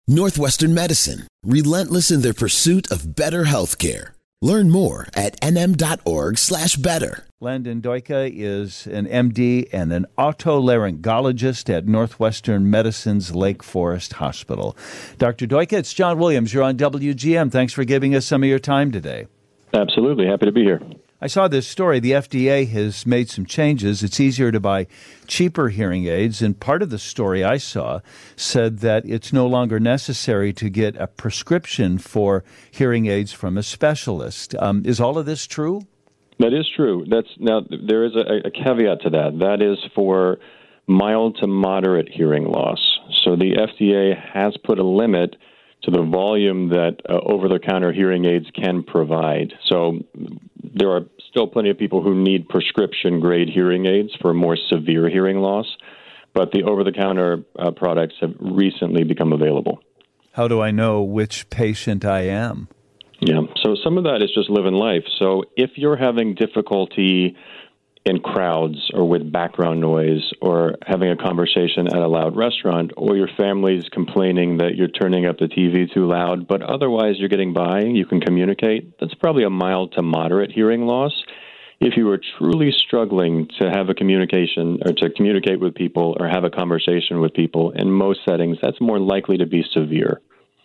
Northwestern Medicine, relentless in their pursuit of better healthcare. Learn more at nm.org/better. Landon Doika is an MD and an otolaryngologist at Northwestern Medicine's Lake Forest Hospital. Dr. Doika, it's John Williams. You're on WGM. Thanks for giving us some of your time today. Absolutely. Happy to be here. I saw this story. The FDA has made some changes. It's easier to buy cheaper hearing aids, and part of the story I saw said that it's no longer necessary to get a prescription for hearing aids from a specialist. Is all of this true? That is true. Now, there is a caveat to that. That is for mild to moderate hearing loss. So the FDA has put a limit to the volume that over-the-counter hearing aids can provide. So there are still plenty of people who need prescription-grade hearing aids for more severe hearing loss, but the over-the-counter products have recently become available. How do I know which patient I am? Yeah, so some of that is just living life. So if you're having difficulty in crowds or with background noise or having a conversation at a loud restaurant, or your family's complaining that you're turning up the TV too loud, but otherwise you're getting by, you can communicate, that's probably a mild to moderate hearing loss. If you are truly struggling to have a communication or to communicate with people or have a conversation with people, in most settings, that's more likely to be severe.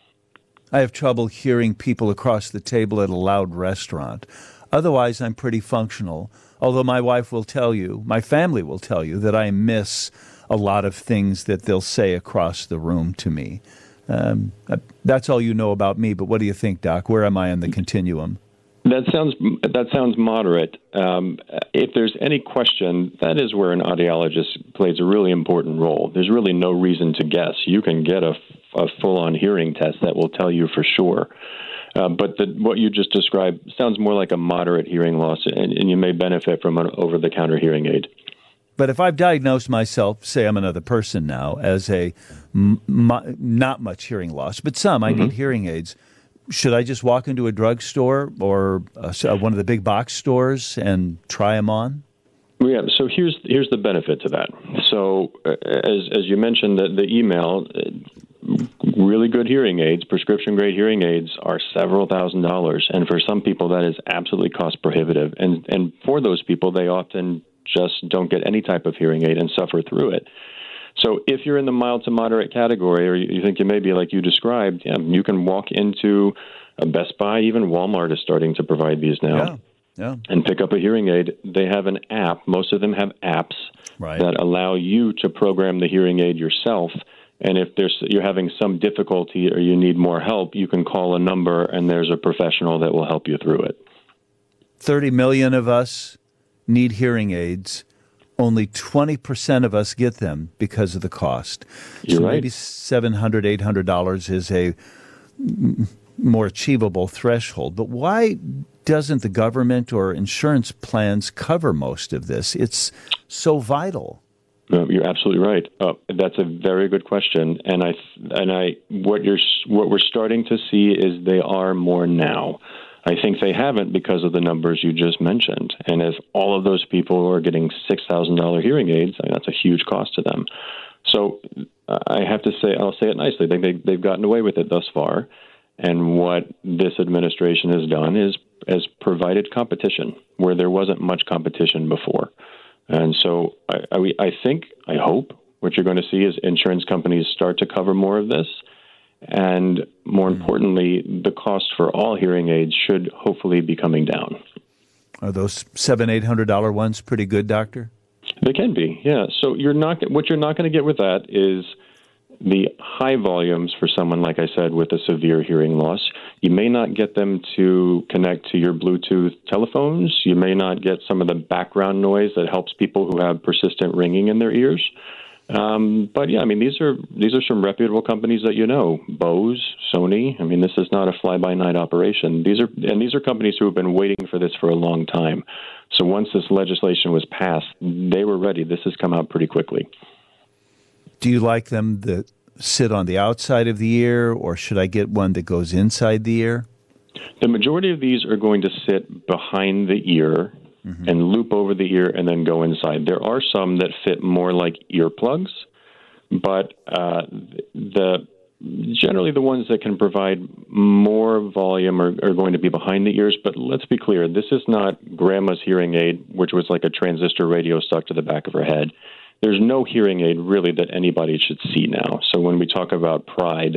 I have trouble hearing people across the table at a loud restaurant. Otherwise, I'm pretty functional. Although my wife will tell you, my family will tell you that I miss a lot of things that they'll say across the room to me. That's all you know about me, but what do you think, Doc? Where am I on the continuum? That sounds moderate. If there's any question, that is where an audiologist plays a really important role. There's really no reason to guess. You can get a full-on hearing test that will tell you for sure. But what you just described sounds more like a moderate hearing loss, and you may benefit from an over-the-counter hearing aid. But if I've diagnosed myself, say I'm another person now, as a not much hearing loss, but some, I need hearing aids, should I just walk into a drugstore or one of the big box stores and try them on? Yeah, so here's the benefit to that. So as you mentioned, the email, really good hearing aids, prescription-grade hearing aids are several $1,000s, and for some people that is absolutely cost-prohibitive. And for those people, they often just don't get any type of hearing aid and suffer through it. So if you're in the mild to moderate category, or you think you may be like you described, you can walk into a Best Buy, even Walmart is starting to provide these now. Yeah. And pick up a hearing aid. They have an app. Most of them have apps that allow you to program the hearing aid yourself. And if you're having some difficulty or you need more help, you can call a number and there's a professional that will help you through it. 30 million of us need hearing aids. Only 20% of us get them because of the cost. You're right. Maybe $700, $800 is a more achievable threshold. But why doesn't the government or insurance plans cover most of this? It's so vital. No, you're absolutely right. That's a very good question, and what we're starting to see is they are more now. I think they haven't because of the numbers you just mentioned, and if all of those people are getting $6,000 hearing aids, that's a huge cost to them. So I have to say, I'll say it nicely, they've gotten away with it thus far, and what this administration has done is has provided competition where there wasn't much competition before. And so I hope what you're going to see is insurance companies start to cover more of this. And more importantly, the cost for all hearing aids should hopefully be coming down. Are those $700-800 ones pretty good, Doctor? They can be, yeah. So what you're not going to get with that is the high volumes for someone, like I said, with a severe hearing loss. You may not get them to connect to your Bluetooth telephones. You may not get some of the background noise that helps people who have persistent ringing in their ears. But yeah, these are some reputable companies that Bose, Sony. This is not a fly-by-night operation. These are companies who have been waiting for this for a long time. So once this legislation was passed, they were ready. This has come out pretty quickly. Do you like them that sit on the outside of the ear, or should I get one that goes inside the ear? The majority of these are going to sit behind the ear and loop over the ear and then go inside. There are some that fit more like earplugs, but the generally the ones that can provide more volume are going to be behind the ears. But let's be clear, this is not grandma's hearing aid, which was like a transistor radio stuck to the back of her head. There's no hearing aid really that anybody should see now. So when we talk about Pride,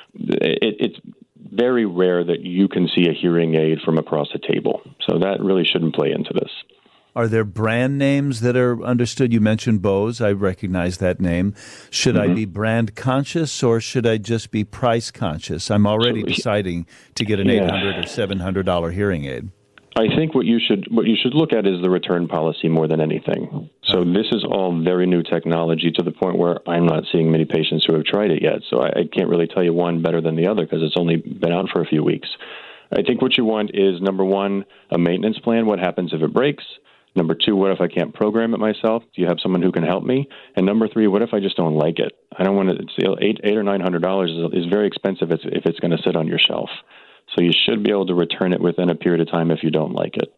it's very rare that you can see a hearing aid from across a table. So that really shouldn't play into this. Are there brand names that are understood? You mentioned Bose. I recognize that name. Should I be brand conscious or should I just be price conscious? I'm already deciding to get an $800 or $700 hearing aid. I think what you should look at is the return policy more than anything. So this is all very new technology to the point where I'm not seeing many patients who have tried it yet. So I can't really tell you one better than the other because it's only been out for a few weeks. I think what you want is, number one, a maintenance plan. What happens if it breaks? Number two, what if I can't program it myself? Do you have someone who can help me? And number three, what if I just don't like it? I don't want to. It's $800 or $900 is very expensive if it's going to sit on your shelf. So you should be able to return it within a period of time if you don't like it.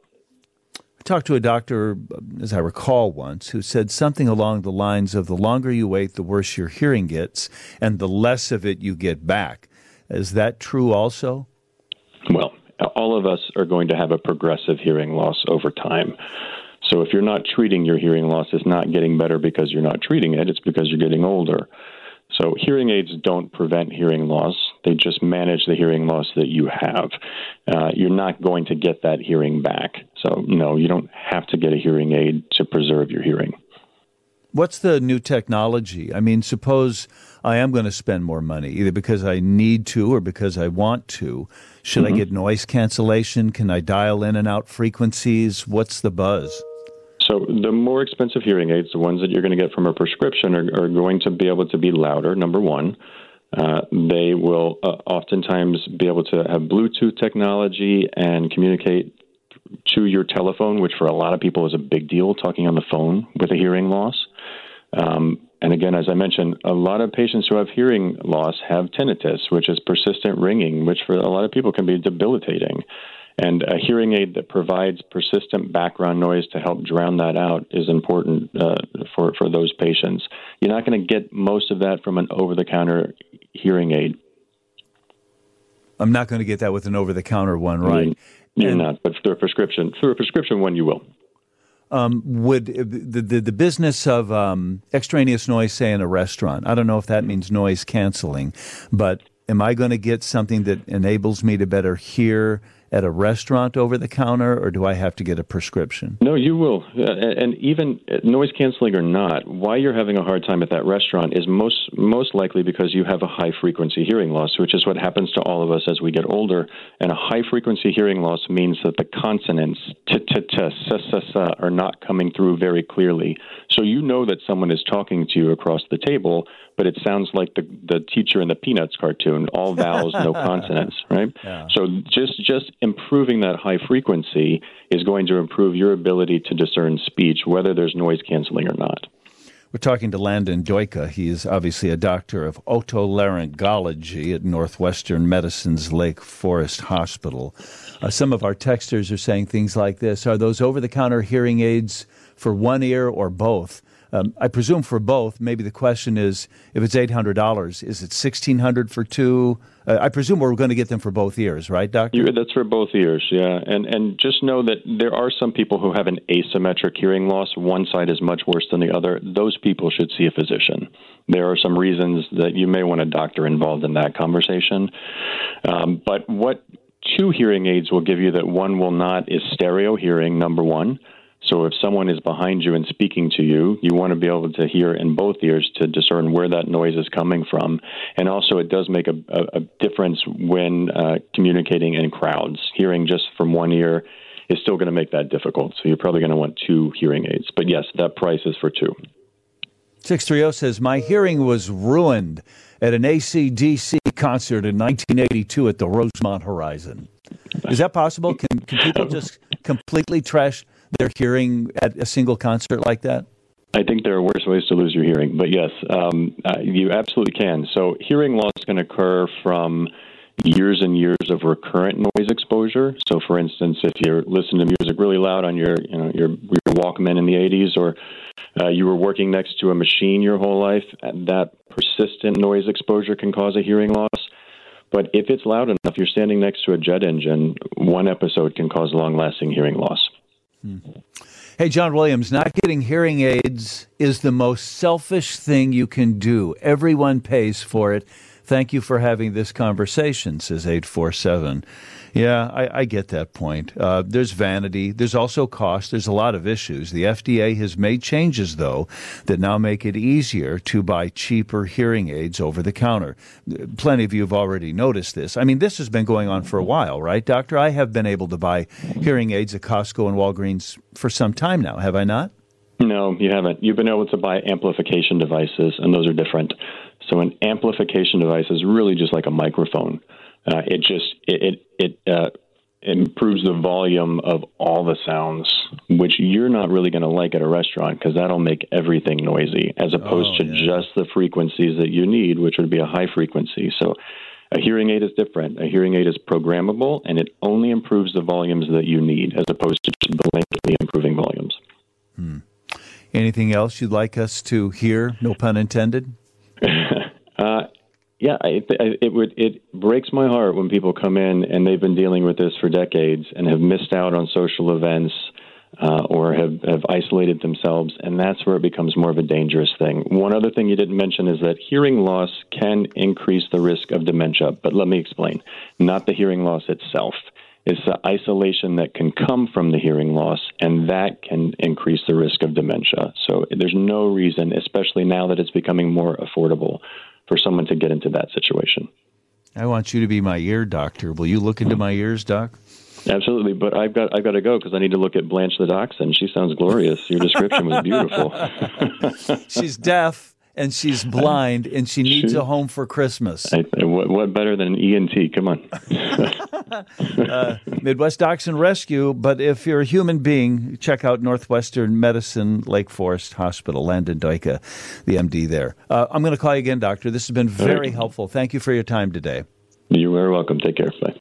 I talked to a doctor, as I recall once, who said something along the lines of the longer you wait, the worse your hearing gets, and the less of it you get back. Is that true also? Well, all of us are going to have a progressive hearing loss over time. So if you're not treating your hearing loss, it's not getting better because you're not treating it. It's because you're getting older. So hearing aids don't prevent hearing loss. They just manage the hearing loss that you have. You're not going to get that hearing back. So, no, you don't have to get a hearing aid to preserve your hearing. What's the new technology? I mean, suppose I am going to spend more money, either because I need to or because I want to. Should I get noise cancellation? Can I dial in and out frequencies? What's the buzz? So the more expensive hearing aids, the ones that you're going to get from a prescription, are going to be able to be louder, number one. They will oftentimes be able to have Bluetooth technology and communicate to your telephone, which for a lot of people is a big deal, talking on the phone with a hearing loss. And again, as I mentioned, a lot of patients who have hearing loss have tinnitus, which is persistent ringing, which for a lot of people can be debilitating. And a hearing aid that provides persistent background noise to help drown that out is important for those patients. You're not going to get most of that from an over-the-counter hearing aid. I'm not going to get that with an over-the-counter one, right? You're not, but through a prescription one, you will. Would the business of extraneous noise, say in a restaurant, I don't know if that means noise canceling, but am I going to get something that enables me to better hear at a restaurant over the counter, or do I have to get a prescription? No, you will. And even noise canceling or not, why you're having a hard time at that restaurant is most likely because you have a high frequency hearing loss, which is what happens to all of us as we get older. And a high frequency hearing loss means that the consonants t, t, t, s, s, s, are not coming through very clearly. So you know that someone is talking to you across the table, but it sounds like the teacher in the Peanuts cartoon, all vowels, no consonants, right? Yeah. So just improving that high frequency is going to improve your ability to discern speech, whether there's noise canceling or not. We're talking to Landon Doika. He is obviously a doctor of otolaryngology at Northwestern Medicine's Lake Forest Hospital. Some of our texters are saying things like this. Are those over-the-counter hearing aids for one ear or both? I presume for both. Maybe the question is, if it's $800, is it $1,600 for two? I presume we're going to get them for both ears, right, Doctor? That's for both ears, yeah. And just know that there are some people who have an asymmetric hearing loss. One side is much worse than the other. Those people should see a physician. There are some reasons that you may want a doctor involved in that conversation. But what two hearing aids will give you that one will not is stereo hearing, number one. So if someone is behind you and speaking to you, you want to be able to hear in both ears to discern where that noise is coming from. And also it does make a difference when communicating in crowds. Hearing just from one ear is still going to make that difficult. So you're probably going to want two hearing aids. But yes, that price is for two. 630 says, my hearing was ruined at an AC/DC concert in 1982 at the Rosemont Horizon. Is that possible? Can people just completely trash their hearing at a single concert like that? I think there are worse ways to lose your hearing, but yes, you absolutely can. So hearing loss can occur from years and years of recurrent noise exposure. So, for instance, if you're listening to music really loud on your Walkman in the 80s, or you were working next to a machine your whole life, that persistent noise exposure can cause a hearing loss. But if it's loud enough, you're standing next to a jet engine, one episode can cause long-lasting hearing loss. Hey, John Williams, not getting hearing aids is the most selfish thing you can do. Everyone pays for it. Thank you for having this conversation, says 847. Yeah, I get that point. There's vanity. There's also cost. There's a lot of issues. The FDA has made changes, though, that now make it easier to buy cheaper hearing aids over the counter. Plenty of you have already noticed this. I mean, this has been going on for a while, right, Doctor? I have been able to buy hearing aids at Costco and Walgreens for some time now, have I not? No, you haven't. You've been able to buy amplification devices, and those are different. So an amplification device is really just like a microphone. It improves the volume of all the sounds, which you're not really going to like at a restaurant because that'll make everything noisy, as opposed to just the frequencies that you need, which would be a high frequency. So a hearing aid is different. A hearing aid is programmable, and it only improves the volumes that you need, as opposed to just blankly improving volumes. Anything else you'd like us to hear? No pun intended. It breaks my heart when people come in and they've been dealing with this for decades and have missed out on social events or have isolated themselves, and that's where it becomes more of a dangerous thing. One other thing you didn't mention is that hearing loss can increase the risk of dementia, but let me explain. Not the hearing loss itself. It's the isolation that can come from the hearing loss, and that can increase the risk of dementia. So there's no reason, especially now that it's becoming more affordable, for someone to get into that situation. I want you to be my ear doctor. Will you look into my ears, Doc? Absolutely, but I've got to go because I need to look at Blanche the Dachshund. She sounds glorious. Your description was beautiful. She's deaf. And she's blind, and she needs a home for Christmas. What better than an ENT? Come on. Midwest Dachshund Rescue, but if you're a human being, check out Northwestern Medicine Lake Forest Hospital, Landon Doika, the MD there. I'm going to call you again, Doctor. This has been very helpful. Thank you for your time today. You're very welcome. Take care. Bye.